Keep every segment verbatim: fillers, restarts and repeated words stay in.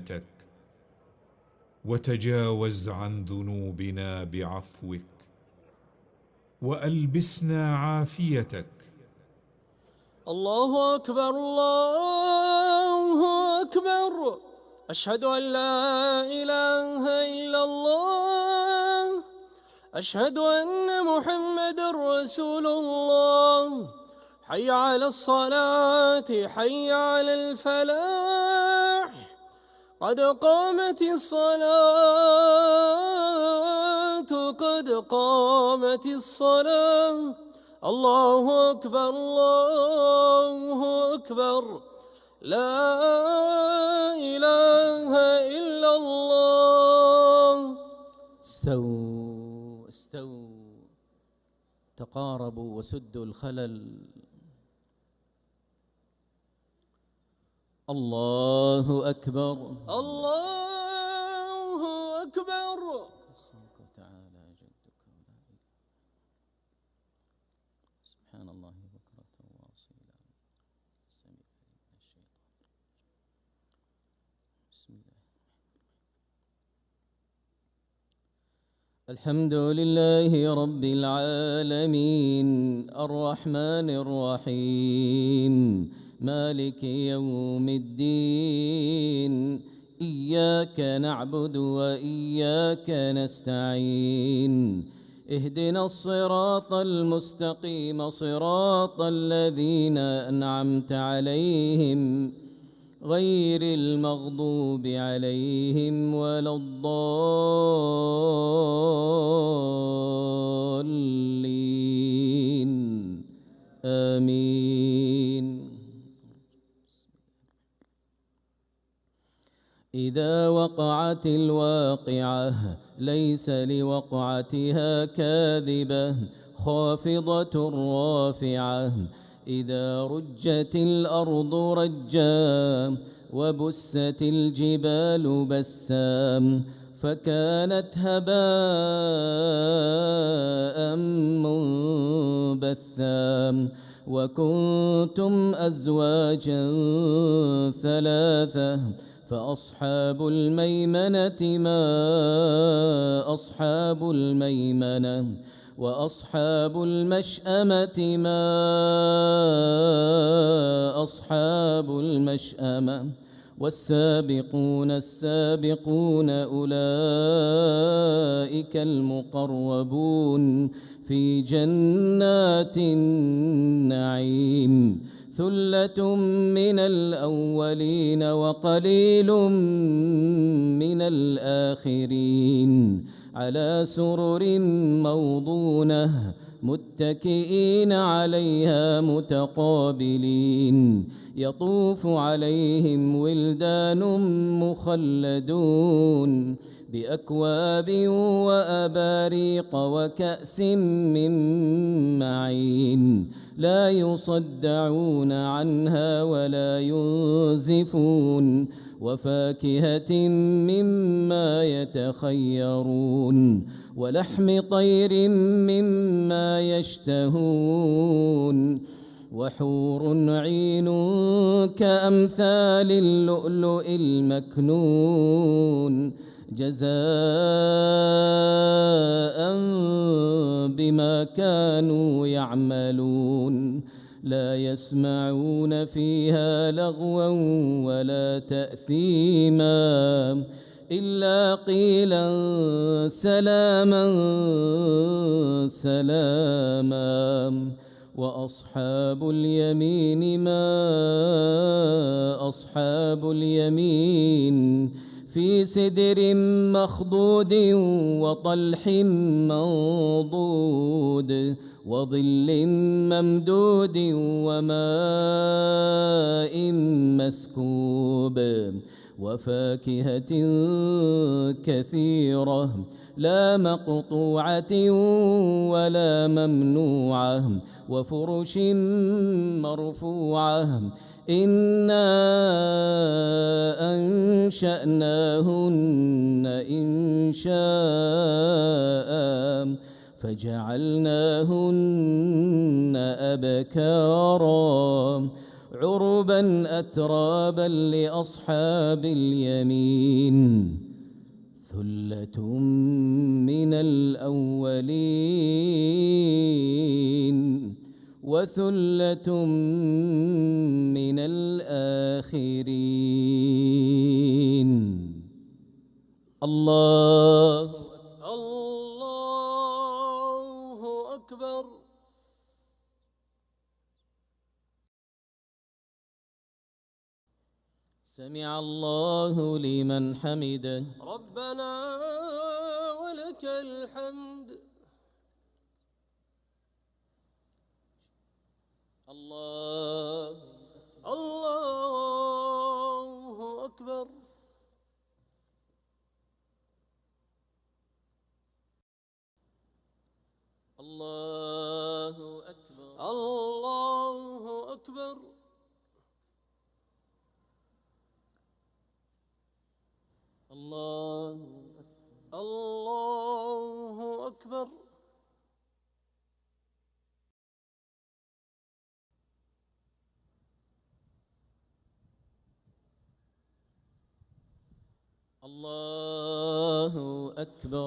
رحمتك، وتجاوز عن ذنوبنا بعفوك، وألبسنا عافيتك. الله أكبر الله أكبر، أشهد أن لا إله إلا الله، أشهد أن محمد رسول الله. حي على الصلاة، حي على الفلاح، قد قامت الصلاة، قد قامت الصلاة. الله أكبر الله أكبر، لا إله إلا الله. استووا استووا، تقاربوا وسدوا الخلل. الله أكبر الله أكبر. تعالى جدك سبحان الله بكرة وأصيلا. السميع من الشيطان. بسم الله. الحمد لله رب العالمين، الرحمن الرحيم، مالك يوم الدين. إياك نعبد وإياك نستعين، اهدنا الصراط المستقيم، صراط الذين أنعمت عليهم، غير المغضوب عليهم ولا الضالين. آمين. إذا وقعت الواقعة ليس لوقعتها كاذبة، خافضة رافعة. إذا رجت الأرض رجا، وبست الجبال بسا، فكانت هباء منبثا. وكنتم أزواجا ثلاثة، فأصحاب الميمنة ما أصحاب الميمنة، وأصحاب المشأمة ما أصحاب المشأمة. والسابقون السابقون أولئك المقربون في جنات النعيم. ثلة من الأولين وقليل من الآخرين، على سرر موضونة متكئين عليها متقابلين. يطوف عليهم ولدان مخلدون بأكواب وأباريق وكأس من معين، لا يصدعون عنها ولا ينزفون. وفاكهة مما يتخيرون، ولحم طير مما يشتهون. وحور عين كأمثال اللؤلؤ المكنون، جزاء بما كانوا يعملون. لا يسمعون فيها لغوا ولا تأثيما، إلا قيلا سلاما سلاما. وأصحاب اليمين ما أصحاب اليمين، في سدر مخضود وطلح منضود، وظل ممدود وماء مسكوب. وفاكهة كثيرة، لا مقطوعة ولا ممنوعة. وفرش مرفوعة، إنا أنشأناهن إنشاء، فجعلناهن أبكارا عربا أترابا لأصحاب اليمين ثلة من الأولين وثلة من الآخرين. الله الله أكبر. سمع الله لمن حمده. ربنا ولك الحمد. الله الله أكبر. الله أكبر. الله أكبر. الله الله أكبر. الله أكبر.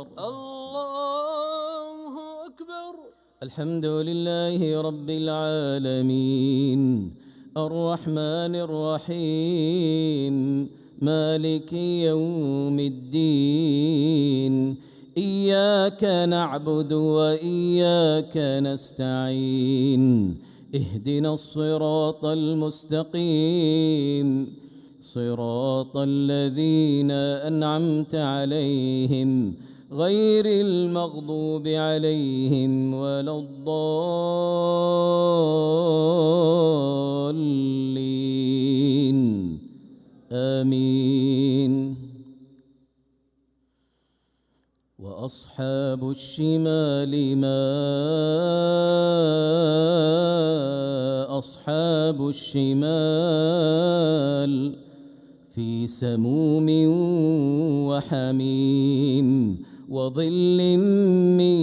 الله أكبر. الحمد لله رب العالمين الرحمن الرحيم مالك يوم الدين إياك نعبد وإياك نستعين اهدنا الصراط المستقيم صراط الذين أنعمت عليهم غير المغضوب عليهم ولا الضالين آمين. وأصحاب الشمال ما أصحاب الشمال في سموم وحميم وظل من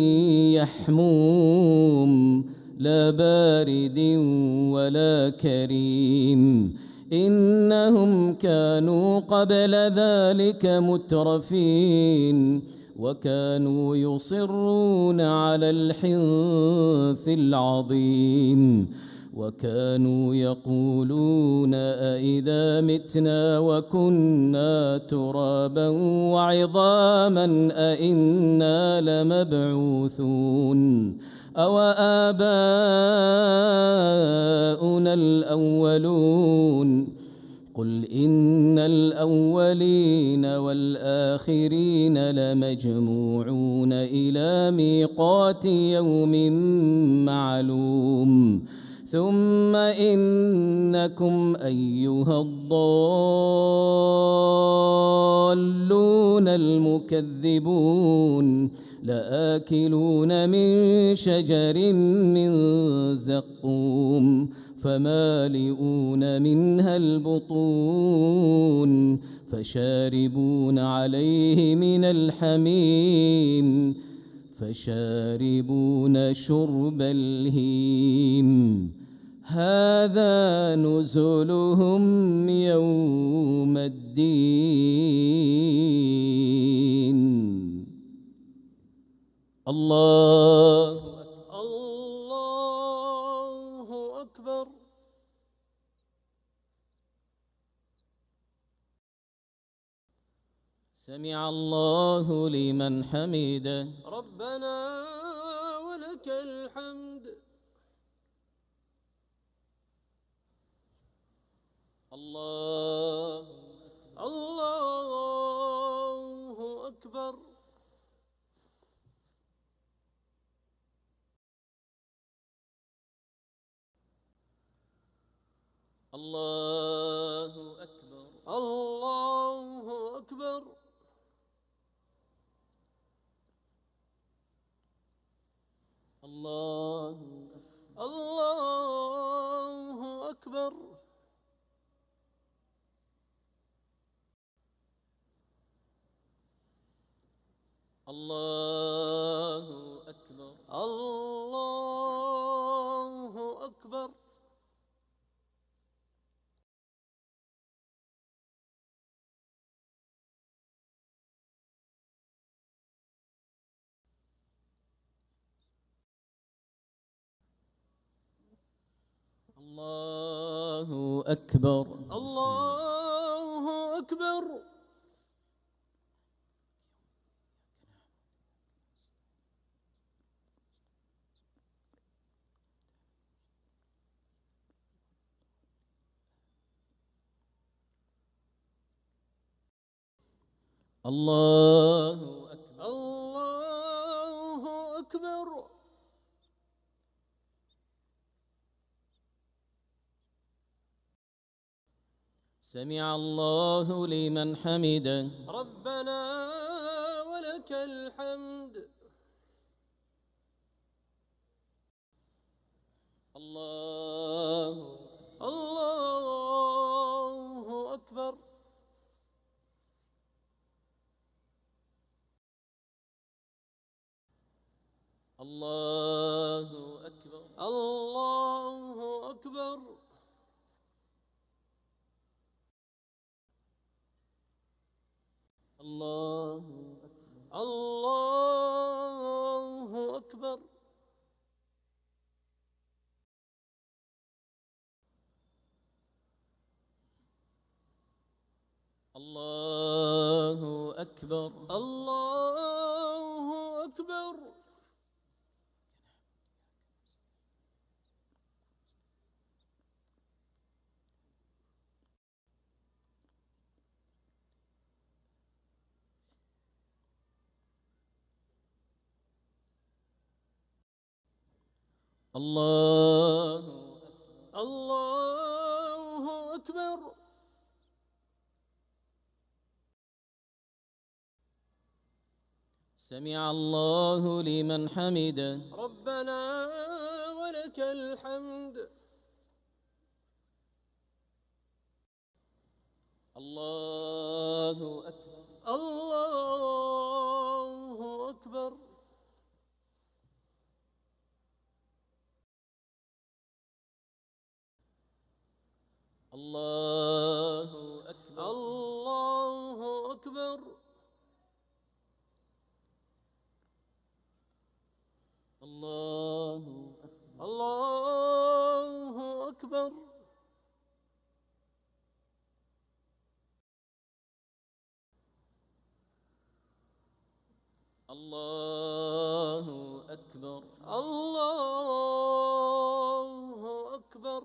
يحموم لا بارد ولا كريم إنهم كانوا قبل ذلك مترفين وكانوا يصرون على الحنث العظيم وكانوا يقولون أئذا متنا وكنا ترابا وعظاما أئنا لمبعوثون أو آباؤنا الأولون قل إن الأولين والآخرين لمجموعون إلى ميقات يوم معلوم ثم إنكم أيها الضالون المكذبون لآكلون من شجر من زقوم فمالئون منها البطون فشاربون عليه من الحميم فشاربون شرب الهيم هذا نزلهم يوم الدين. الله الله أكبر. سمع الله لمن حمده. ربنا ولك الحمد. الله الله أكبر. الله أكبر. الله أكبر. الله الله أكبر. الله أكبر. الله أكبر. الله أكبر. الله أكبر. الله أكبر. الله أكبر. سمع الله لمن حمده. ربنا ولك الحمد. الله الله أكبر. الله أكبر. الله أكبر. الله أكبر. الله أكبر. الله أكبر. الله أكبر. الله الله أكبر. سمع الله لمن حمده. ربنا ولك الحمد. الله أكبر. الله أكبر. الله أكبر. الله أكبر. الله أكبر. الله أكبر. الله أكبر. الله أكبر.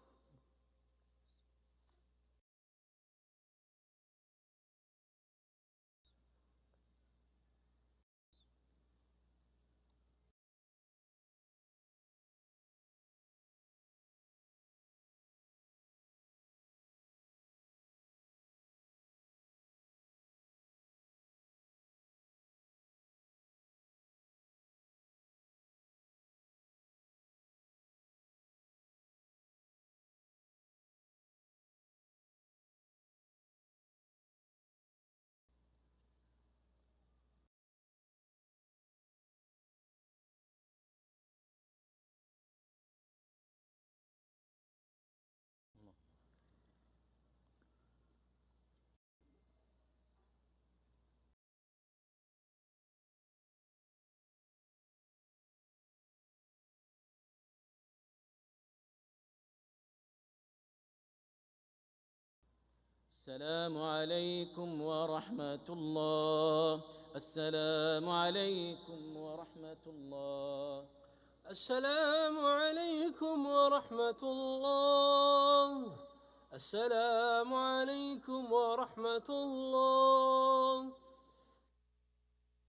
السلام عليكم ورحمة الله. السلام عليكم ورحمة الله. السلام عليكم ورحمة الله. السلام عليكم ورحمة الله.